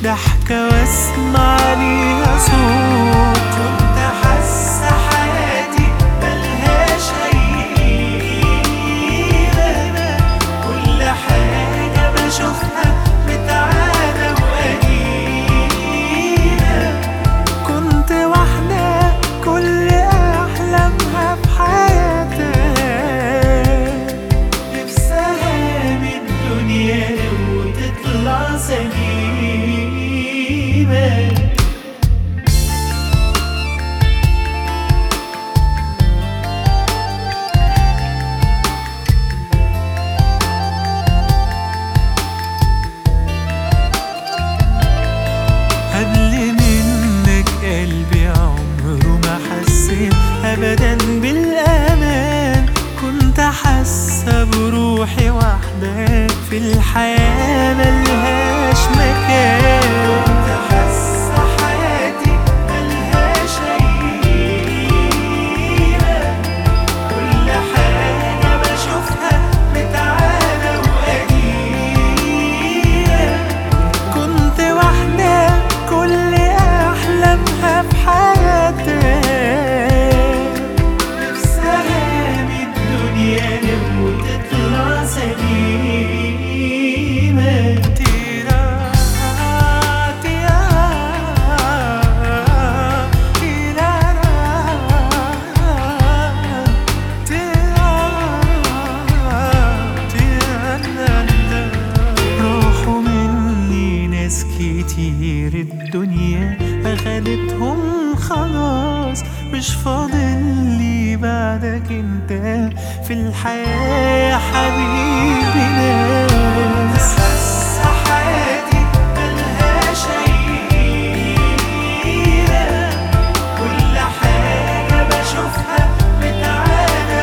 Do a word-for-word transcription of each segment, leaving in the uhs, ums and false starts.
ضحكة واسمع ليها صوت. كنت حاسة حياتي ملهاش أي قيمة، كل حاجة بشوفها متعادة وقديمة. كنت واحدة كل أحلامها في حياتها، نفسها من الدنيا وتطلع سليمة. قبل منك قلبي عمره ما حسيت أبدا بالأمان، كنت حاسة بروحي واحدة في الحياة ملهاش مكان. كنت حاسة حياتي ملهاش أي قيمة، كل حاجة بشوفها متعادة وقديمة. كنت واحدة كل أحلامها في حياتها، نفسها من الدنيا وتطلع سليمة. تيرا تيرا تيرا تيرا. راحوا مني ناس كتير الدنيا أخدتهم خلاص، مش فاضل لي بعدك انت في الحياة يا حبيبي ناس. حاسة حياتي ملهاش أي قيمة، كل حاجة بشوفها متعادة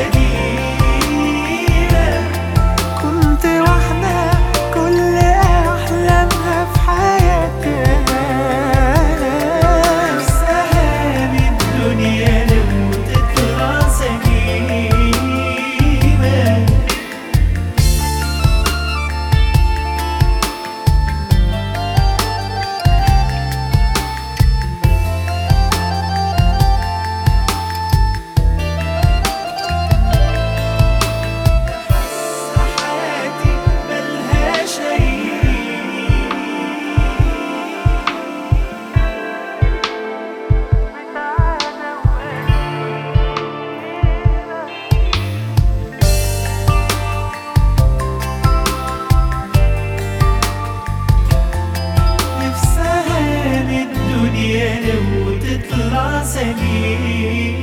وقديمة. كنت واحدة كل أحلامها في حياتها، نفسها من الدنيا وتطلع سليمة. حياتي ملهاش أي نفسها من الدنيا وتطلع سليمة.